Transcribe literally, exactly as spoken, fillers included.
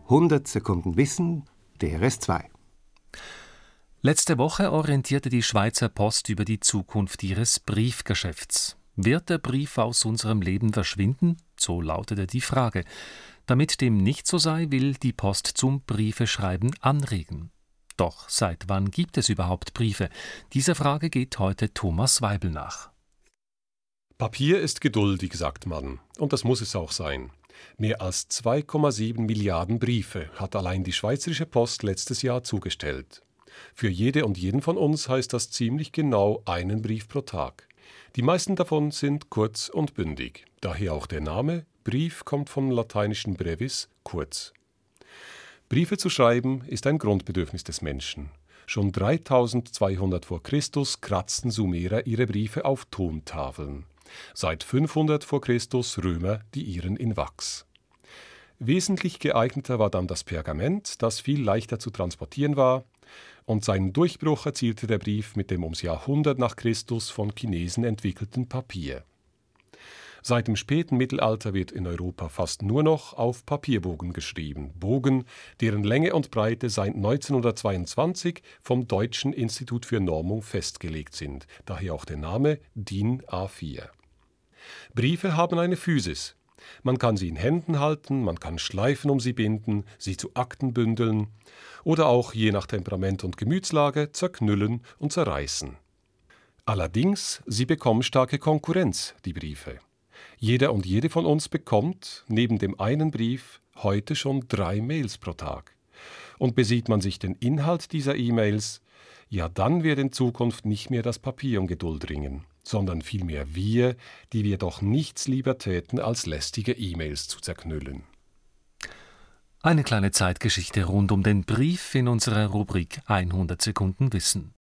hundert Sekunden Wissen, D R S zwei. Letzte Woche orientierte die Schweizer Post über die Zukunft ihres Briefgeschäfts. Wird der Brief aus unserem Leben verschwinden? So lautete die Frage. Damit dem nicht so sei, will die Post zum Briefeschreiben anregen. Doch seit wann gibt es überhaupt Briefe? Dieser Frage geht heute Thomas Weibel nach. Papier ist geduldig, sagt man. Und das muss es auch sein. Mehr als zwei Komma sieben Milliarden Briefe hat allein die Schweizerische Post letztes Jahr zugestellt. Für jede und jeden von uns heißt das ziemlich genau einen Brief pro Tag. Die meisten davon sind kurz und bündig. Daher auch der Name. Brief kommt vom lateinischen brevis, kurz. Briefe zu schreiben ist ein Grundbedürfnis des Menschen. Schon dreitausendzweihundert vor Christus kratzten Sumerer ihre Briefe auf Tontafeln. Seit fünfhundert vor Christus Römer die ihren in Wachs. Wesentlich geeigneter war dann das Pergament, das viel leichter zu transportieren war, und seinen Durchbruch erzielte der Brief mit dem ums Jahrhundert nach Christus von Chinesen entwickelten Papier. Seit dem späten Mittelalter wird in Europa fast nur noch auf Papierbogen geschrieben, Bogen, deren Länge und Breite seit neunzehnhundertzweiundzwanzig vom Deutschen Institut für Normung festgelegt sind, daher auch der Name D I N A vier. Briefe haben eine Physis. Man kann sie in Händen halten, man kann Schleifen um sie binden, sie zu Akten bündeln oder auch je nach Temperament und Gemütslage zerknüllen und zerreißen. Allerdings, sie bekommen starke Konkurrenz, die Briefe. Jeder und jede von uns bekommt, neben dem einen Brief, heute schon drei Mails pro Tag. Und besieht man sich den Inhalt dieser E-Mails, ja, dann wird in Zukunft nicht mehr das Papier um Geduld ringen, sondern vielmehr wir, die wir doch nichts lieber täten, als lästige E-Mails zu zerknüllen. Eine kleine Zeitgeschichte rund um den Brief in unserer Rubrik hundert Sekunden Wissen.